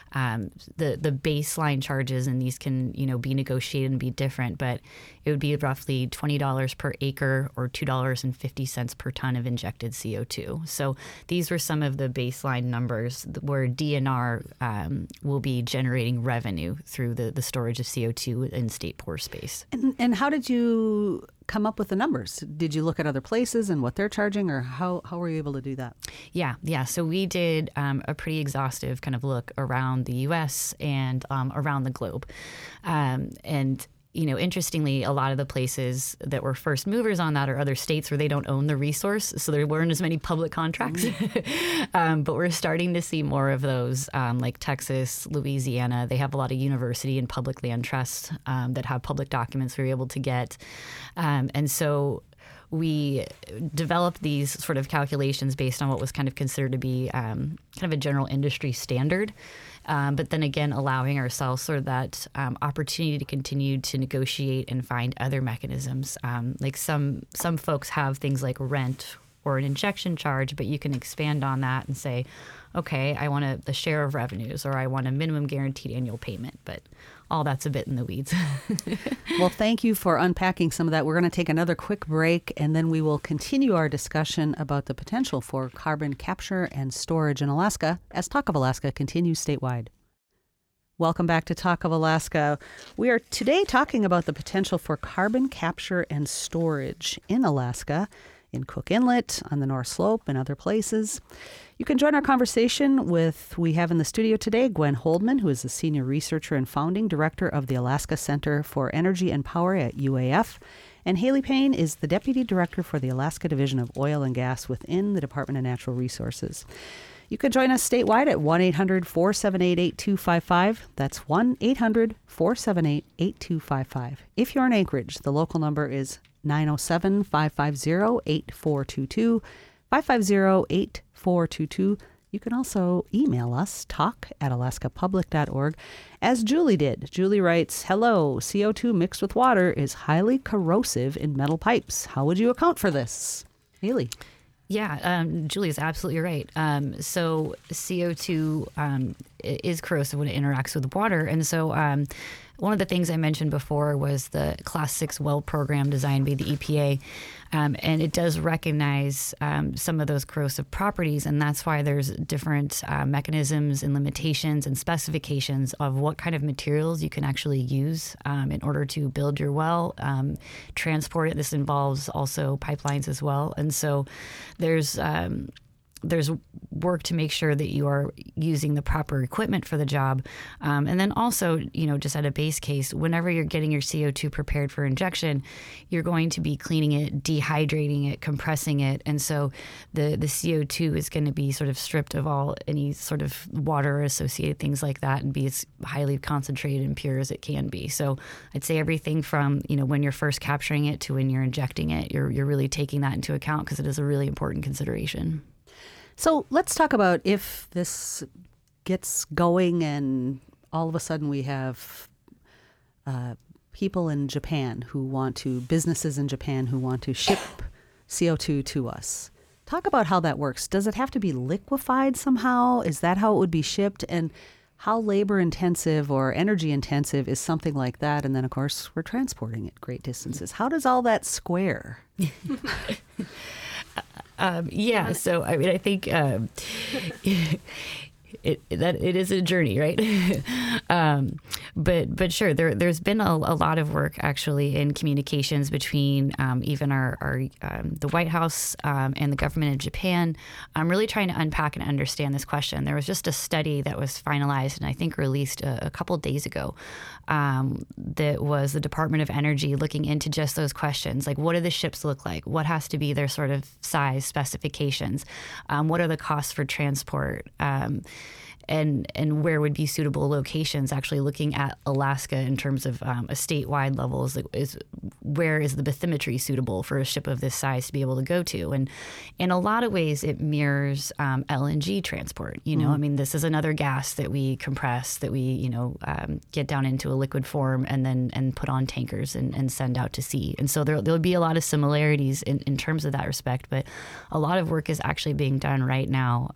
The baseline charges, and these can be negotiated and be different, but it would be roughly $20 per acre or $2.50 per ton of injected CO2. So these were some of the baseline numbers where DNR will be generating revenue through the storage of CO2 in state pore space. And how did you come up with the numbers? Did you look at other places and what they're charging, or how were you able to do that? Yeah. So we did a pretty exhaustive kind of look around the U.S. and around the globe. And interestingly, a lot of the places that were first movers on that are other states where they don't own the resource, so there weren't as many public contracts. But we're starting to see more of those, like Texas, Louisiana. They have a lot of university and public land trusts that have public documents we're able to get. And so we developed these sort of calculations based on what was kind of considered to be kind of a general industry standard. But then again, allowing ourselves sort of that opportunity to continue to negotiate and find other mechanisms. Like some folks have things like rent or an injection charge, but you can expand on that and say, okay, I want a share of revenues, or I want a minimum guaranteed annual payment. But all that's a bit in the weeds. Well, thank you for unpacking some of that. We're going to take another quick break, and then we will continue our discussion about the potential for carbon capture and storage in Alaska as Talk of Alaska continues statewide. Welcome back to Talk of Alaska. We are today talking about the potential for carbon capture and storage in Alaska, in Cook Inlet, on the North Slope, and other places. You can join our conversation we have in the studio today Gwen Holdman, who is a senior researcher and founding director of the Alaska Center for Energy and Power at UAF. And Haley Payne is the deputy director for the Alaska Division of Oil and Gas within the Department of Natural Resources. You can join us statewide at 1-800-478-8255. That's 1-800-478-8255. If you're in Anchorage, the local number is 907-550-8422, 550-8422. You can also email us, talk@alaskapublic.org, as Julie did. Julie writes, hello, CO2 mixed with water is highly corrosive in metal pipes. How would you account for this? Haley. Yeah, Julie is absolutely right. So CO2 is corrosive when it interacts with water. And so one of the things I mentioned before was the Class 6 well program designed by the EPA. And it does recognize some of those corrosive properties. And that's why there's different mechanisms and limitations and specifications of what kind of materials you can actually use in order to build your well, transport it. This involves also pipelines as well. And so there's work to make sure that you are using the proper equipment for the job. And then also, just at a base case, whenever you're getting your CO2 prepared for injection, you're going to be cleaning it, dehydrating it, compressing it. And so the CO2 is going to be sort of stripped of any sort of water associated things like that and be as highly concentrated and pure as it can be. So I'd say everything from, when you're first capturing it to when you're injecting it, you're really taking that into account because it is a really important consideration. So let's talk about if this gets going and all of a sudden we have people in Japan businesses in Japan who want to ship CO2 to us. Talk about how that works. Does it have to be liquefied somehow? Is that how it would be shipped? And how labor intensive or energy intensive is something like that? And then, of course, we're transporting it great distances. How does all that square? So I think it is a journey, right? But sure, there's been a lot of work actually in communications between even our the White House and the government of Japan. I'm really trying to unpack and understand this question. There was just a study that was finalized and I think released a couple days ago that was the Department of Energy looking into just those questions, like what do the ships look like? What has to be their sort of size specifications? What are the costs for transport? And where would be suitable locations, actually looking at Alaska in terms of a statewide level is where is the bathymetry suitable for a ship of this size to be able to go to? And in a lot of ways, it mirrors LNG transport. I mean, this is another gas that we compress, that we, get down into a liquid form and put on tankers and send out to sea. And so there'll be a lot of similarities in terms of that respect, but a lot of work is actually being done right now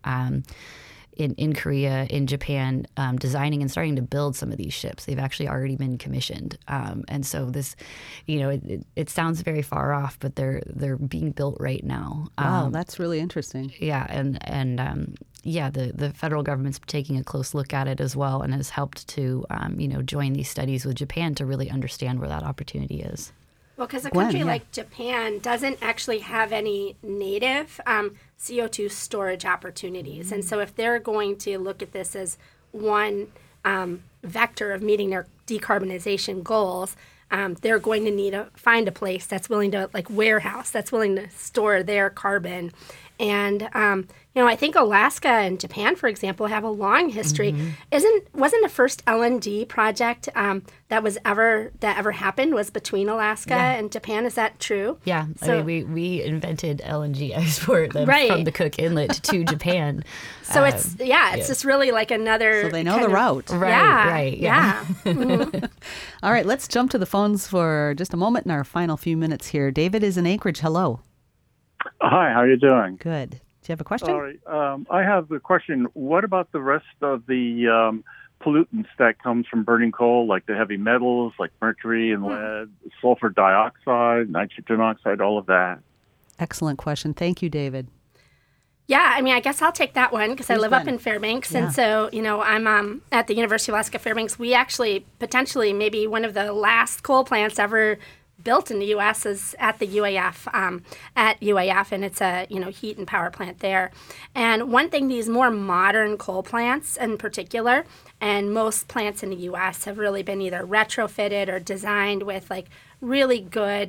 in Korea, in Japan, designing and starting to build some of these ships. They've actually already been commissioned. And so this, it sounds very far off, but they're being built right now. Wow, that's really interesting. Yeah, and the federal government's taking a close look at it as well and has helped to, join these studies with Japan to really understand where that opportunity is. Well, because a country like Japan doesn't actually have any native CO2 storage opportunities. And so if they're going to look at this as one vector of meeting their decarbonization goals, they're going to need to find a place that's willing to warehouse, that's willing to store their carbon. And I think Alaska and Japan, for example, have a long history. Wasn't the first LNG project that ever happened was between Alaska and Japan? Is that true? Yeah, so, we invented LNG export from the Cook Inlet to Japan. So it's just really like another. So they know the route, right? Yeah. Mm-hmm. All right, let's jump to the phones for just a moment in our final few minutes here. David is in Anchorage. Hello. Hi, how are you doing? Good. Do you have a question? All right. I have a question. What about the rest of the pollutants that comes from burning coal, like the heavy metals, like mercury and lead, sulfur dioxide, nitrogen oxide, all of that? Excellent question. Thank you, David. Yeah, I mean, I guess I'll take that one because I live up in Fairbanks. Yeah. And so, I'm at the University of Alaska Fairbanks. We actually potentially maybe one of the last coal plants ever built in the U.S. is at the UAF, and it's a heat and power plant there. And one thing, these more modern coal plants in particular, and most plants in the U.S. have really been either retrofitted or designed with really good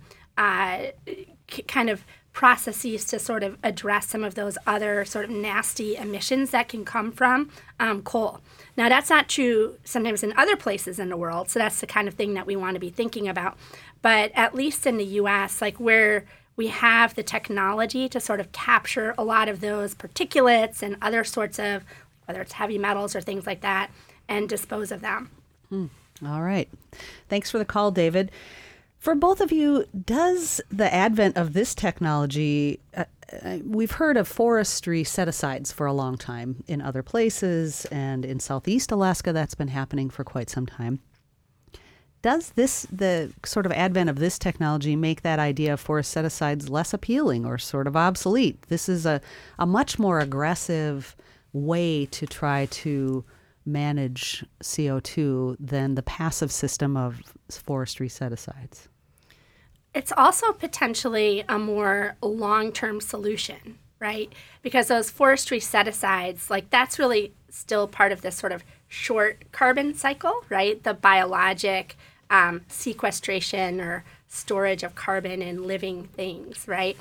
kind of processes to sort of address some of those other sort of nasty emissions that can come from coal. Now, that's not true sometimes in other places in the world, so that's the kind of thing that we want to be thinking about. But at least in the U.S., where we have the technology to sort of capture a lot of those particulates and other sorts of, whether it's heavy metals or things like that, and dispose of them. All right. Thanks for the call, David. For both of you, does the advent of this technology, we've heard of forestry set-asides for a long time in other places, and in Southeast Alaska that's been happening for quite some time. Does the sort of advent of this technology make that idea of forest set-asides less appealing or sort of obsolete? This is a much more aggressive way to try to manage CO2 than the passive system of forestry set-asides. It's also potentially a more long-term solution, right? Because those forestry set-asides, like that's really still part of this sort of short carbon cycle, right? The biologic sequestration or storage of carbon in living things, right?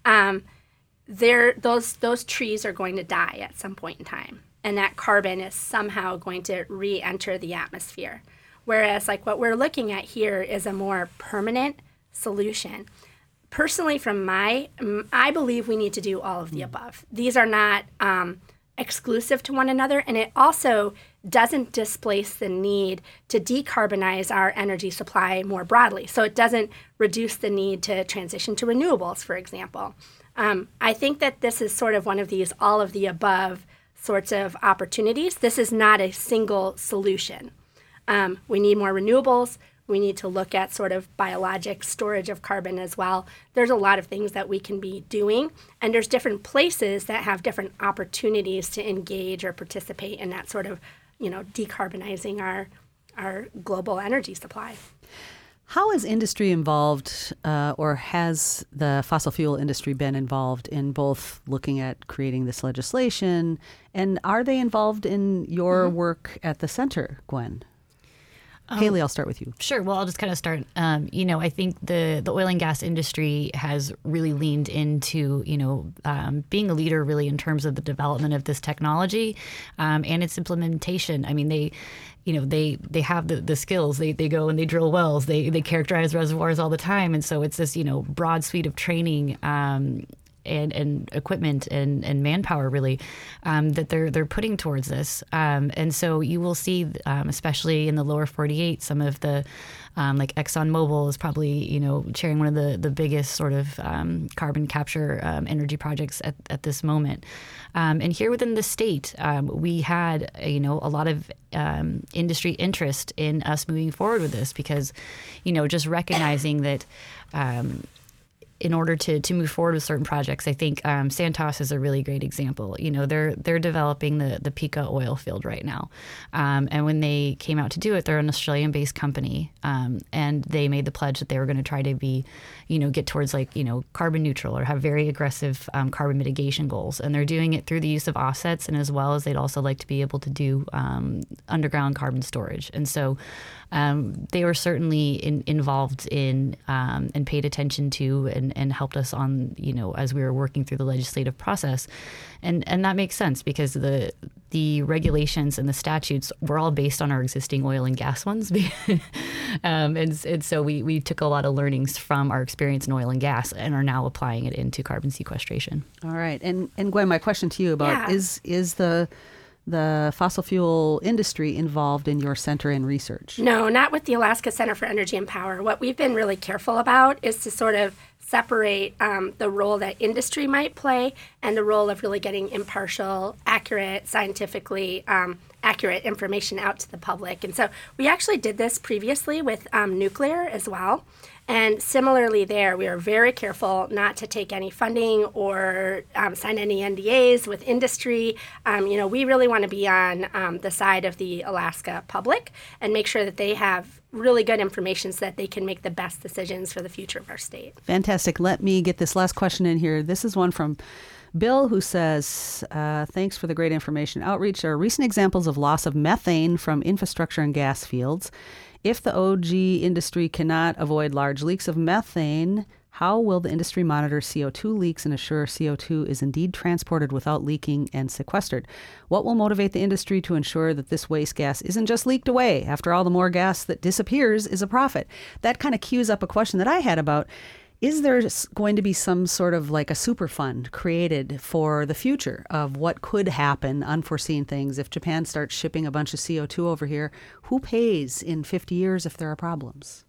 Those trees are going to die at some point in time, and that carbon is somehow going to re-enter the atmosphere. Whereas like what we're looking at here is a more permanent solution. Personally, I believe we need to do all of the above. These are not exclusive to one another, and it also doesn't displace the need to decarbonize our energy supply more broadly. So it doesn't reduce the need to transition to renewables, for example. I think that this is sort of one of these all of the above sorts of opportunities. This is not a single solution. We need more renewables. We need to look at sort of biologic storage of carbon as well. There's a lot of things that we can be doing, and there's different places that have different opportunities to engage or participate in that sort of, decarbonizing our global energy supply. How is industry involved, or has the fossil fuel industry been involved in both looking at creating this legislation, and are they involved in your work at the center, Gwen? Haley, I'll start with you. Sure. Well, I'll just kind of start. I think the oil and gas industry has really leaned into, being a leader really in terms of the development of this technology and its implementation. I mean, they have the skills. They go and they drill wells. They characterize reservoirs all the time. And so it's this, broad suite of training and equipment and manpower really that they're putting towards this. And so you will see, especially in the lower 48, some of the like ExxonMobil is probably, chairing one of the biggest sort of carbon capture energy projects at this moment. And here within the state, we had, a lot of industry interest in us moving forward with this because, just recognizing that in order to move forward with certain projects, I think Santos is a really great example. They're developing the Pikka oil field right now. And when they came out to do it, they're an Australian-based company. And they made the pledge that they were going to try to be, get towards carbon neutral or have very aggressive carbon mitigation goals. And they're doing it through the use of offsets, and as well as they'd also like to be able to do underground carbon storage. And so they were certainly involved in and paid attention to and helped us on, as we were working through the legislative process. And that makes sense because the regulations and the statutes were all based on our existing oil and gas ones. and so we took a lot of learnings from our experience in oil and gas and are now applying it into carbon sequestration. All right. And Gwen, my question to you about is the fossil fuel industry involved in your center and research? No, not with the Alaska Center for Energy and Power. What we've been really careful about is to sort of separate the role that industry might play and the role of really getting impartial, accurate, scientifically accurate information out to the public. And so we actually did this previously with nuclear as well. And similarly there, we are very careful not to take any funding or sign any NDAs with industry. We really want to be on the side of the Alaska public and make sure that they have really good information so that they can make the best decisions for the future of our state. Fantastic. Let me get this last question in here. This is one from Bill, who says, thanks for the great information outreach. There are recent examples of loss of methane from infrastructure and gas fields. If the OG industry cannot avoid large leaks of methane, how will the industry monitor CO2 leaks and assure CO2 is indeed transported without leaking and sequestered? What will motivate the industry to ensure that this waste gas isn't just leaked away? After all, the more gas that disappears is a profit. That kind of cues up a question that I had about, is there going to be some sort of like a super fund created for the future of what could happen, unforeseen things? If Japan starts shipping a bunch of CO2 over here, who pays in 50 years if there are problems?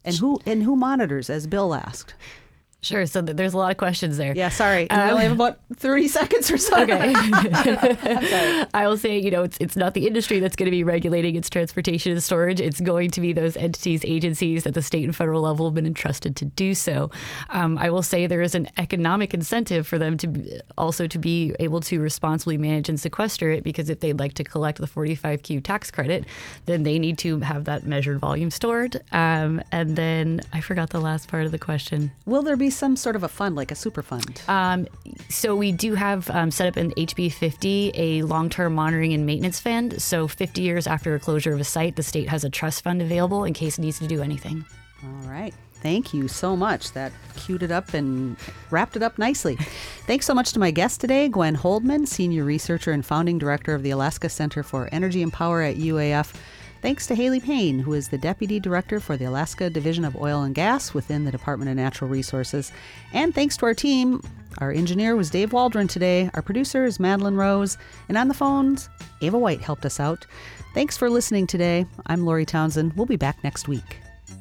And who monitors, as Bill asked? Sure. So there's a lot of questions there. Yeah, sorry. We only have about 30 seconds or so. Okay. I will say, it's not the industry that's going to be regulating its transportation and storage. It's going to be those entities, agencies at the state and federal level have been entrusted to do so. I will say there is an economic incentive for them to be able to responsibly manage and sequester it, because if they'd like to collect the 45Q tax credit, then they need to have that measured volume stored. And then I forgot the last part of the question. Will there be some sort of a fund, like a super fund? So we do have set up in HB 50 a long-term monitoring and maintenance fund. So 50 years after a closure of a site, the state has a trust fund available in case it needs to do anything. All right. Thank you so much. That queued it up and wrapped it up nicely. Thanks so much to my guest today, Gwen Holdman, Senior Researcher and Founding Director of the Alaska Center for Energy and Power at UAF. Thanks to Haley Payne, who is the Deputy Director for the Alaska Division of Oil and Gas within the Department of Natural Resources. And thanks to our team. Our engineer was Dave Waldron today. Our producer is Madeline Rose. And on the phones, Ava White helped us out. Thanks for listening today. I'm Lori Townsend. We'll be back next week.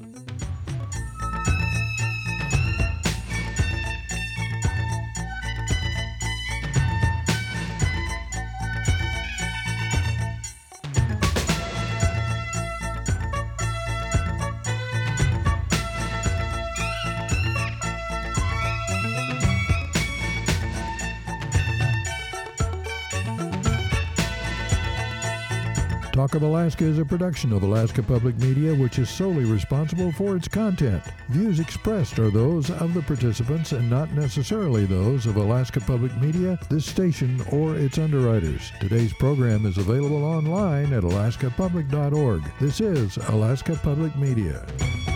Talk of Alaska is a production of Alaska Public Media, which is solely responsible for its content. Views expressed are those of the participants and not necessarily those of Alaska Public Media, this station, or its underwriters. Today's program is available online at alaskapublic.org. This is Alaska Public Media.